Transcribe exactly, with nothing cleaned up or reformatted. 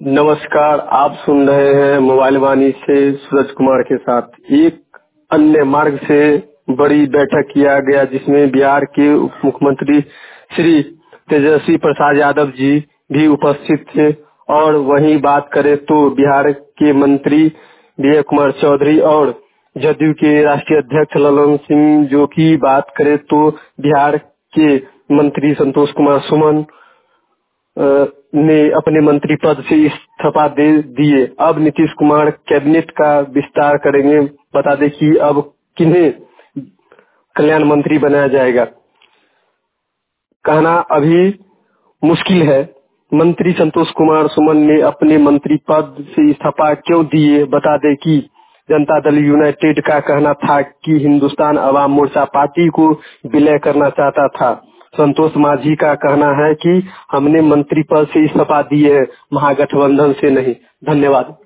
नमस्कार, आप सुन रहे हैं मोबाइल वाणी से सूरज कुमार के साथ। एक अन्य मार्ग से बड़ी बैठक किया गया जिसमें बिहार के उप मुख्यमंत्री श्री तेजस्वी प्रसाद यादव जी भी उपस्थित थे। और वहीं बात करें तो बिहार के मंत्री विजय कुमार चौधरी और जदयू के राष्ट्रीय अध्यक्ष ललन सिंह जो की बात करें तो बिहार के मंत्री संतोष कुमार सुमन अ, ने अपने मंत्री पद से इस्तीफा दे दिए। अब नीतीश कुमार कैबिनेट का विस्तार करेंगे। बता दें कि अब किन्हें कल्याण मंत्री बनाया जाएगा, कहना अभी मुश्किल है। मंत्री संतोष कुमार सुमन ने अपने मंत्री पद से इस्तीफा क्यों दिए? बता दें कि जनता दल यूनाइटेड का कहना था कि हिंदुस्तान अवाम मोर्चा पार्टी को विलय करना चाहता था। संतोष मांझी का कहना है कि हमने मंत्री पद से इस्तीफा दिए है, महागठबंधन से नहीं। धन्यवाद।